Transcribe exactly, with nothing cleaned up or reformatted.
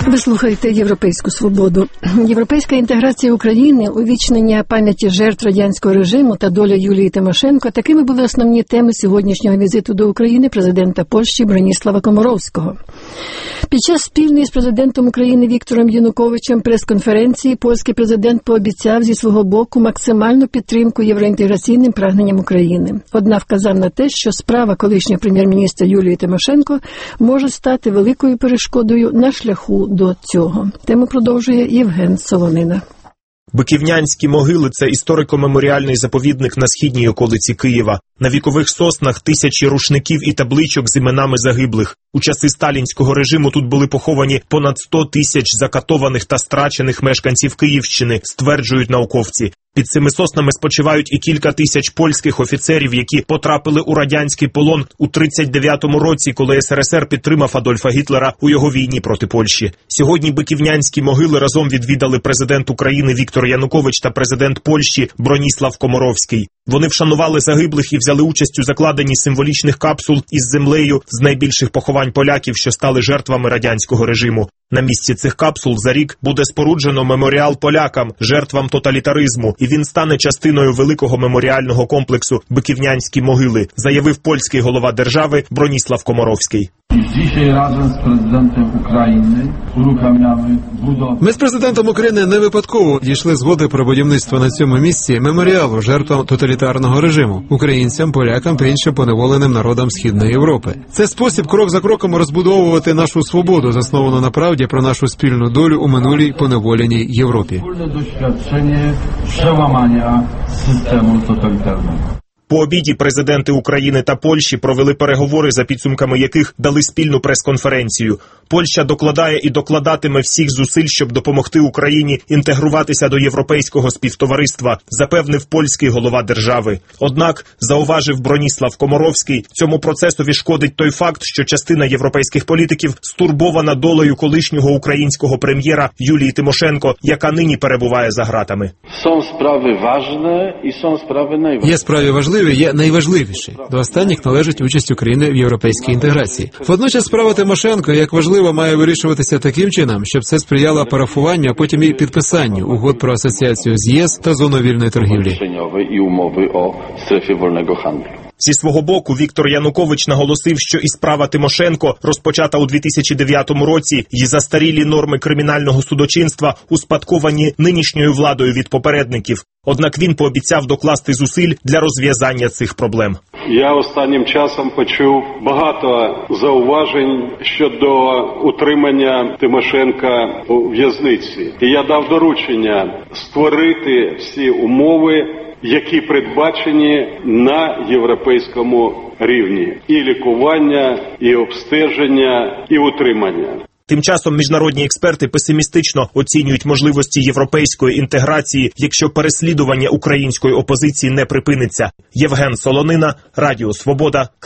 Ви слухаєте «Європейську свободу». Європейська інтеграція України, увічнення пам'яті жертв радянського режиму та доля Юлії Тимошенко – такими були основні теми сьогоднішнього візиту до України президента Польщі Броніслава Комаровського. Під час спільної з президентом України Віктором Януковичем прес-конференції польський президент пообіцяв зі свого боку максимальну підтримку євроінтеграційним прагненням України. Однак вказав на те, що справа колишнього прем'єр-міністра Юлії Тимошенко може стати великою перешкодою на шляху до цього. Тему продовжує Євген Солонина. Биківнянські могили – це історико-меморіальний заповідник на східній околиці Києва. На вікових соснах тисячі рушників і табличок з іменами загиблих. У часи сталінського режиму тут були поховані понад сто тисяч закатованих та страчених мешканців Київщини, стверджують науковці. Під цими соснами спочивають і кілька тисяч польських офіцерів, які потрапили у радянський полон у тридцять дев'ятому році, коли ес ер ес ер підтримав Адольфа Гітлера у його війні проти Польщі. Сьогодні биківнянські могили разом відвідали президент України Віктор Янукович та президент Польщі Броніслав Комаровський. Вони вшанували загиблих і взяли участь у закладенні символічних капсул із землею з найбільших поховань поляків, що стали жертвами радянського режиму. На місці цих капсул за рік буде споруджено меморіал полякам, жертвам тоталітаризму, і він стане частиною великого меморіального комплексу «Биківнянські могили», заявив польський голова держави Броніслав Комаровський. Ми з президентом України не випадково дійшли згоди про будівництво на цьому місці меморіалу жертвам тоталітарного режиму, українцям, полякам та іншим поневоленим народам Східної Європи. Це спосіб крок за кроком розбудовувати нашу свободу, засновану на правді про нашу спільну долю у минулій поневоленій Європі. По обіді президенти України та Польщі провели переговори, за підсумками яких дали спільну прес-конференцію. Польща докладає і докладатиме всіх зусиль, щоб допомогти Україні інтегруватися до європейського співтовариства, запевнив польський голова держави. Однак, зауважив Броніслав Комаровський, цьому процесові шкодить той факт, що частина європейських політиків стурбована долею колишнього українського прем'єра Юлії Тимошенко, яка нині перебуває за ґратами. Są sprawy ważne і są sprawy najważniejsze. Є справи важливі, є найважливіші. До останніх належить участь України в європейській інтеграції. Водночас справа Тимошенко, як важливо, має вирішуватися таким чином, щоб це сприяло парафуванню, а потім і підписанню угод про асоціацію з ЄС та зону вільної торгівлі. І умови о стрефі вільного гандлю. Зі свого боку, Віктор Янукович наголосив, що і справа Тимошенко, розпочата у дві тисячі дев'ятому році, і застарілі норми кримінального судочинства успадковані нинішньою владою від попередників. Однак він пообіцяв докласти зусиль для розв'язання цих проблем. Я останнім часом почув багато зауважень щодо утримання Тимошенка у в'язниці. І я дав доручення створити всі умови, які передбачені на європейському рівні. І лікування, і обстеження, і утримання. Тим часом міжнародні експерти песимістично оцінюють можливості європейської інтеграції, якщо переслідування української опозиції не припиниться. Євген Солонина, Радіо Свобода.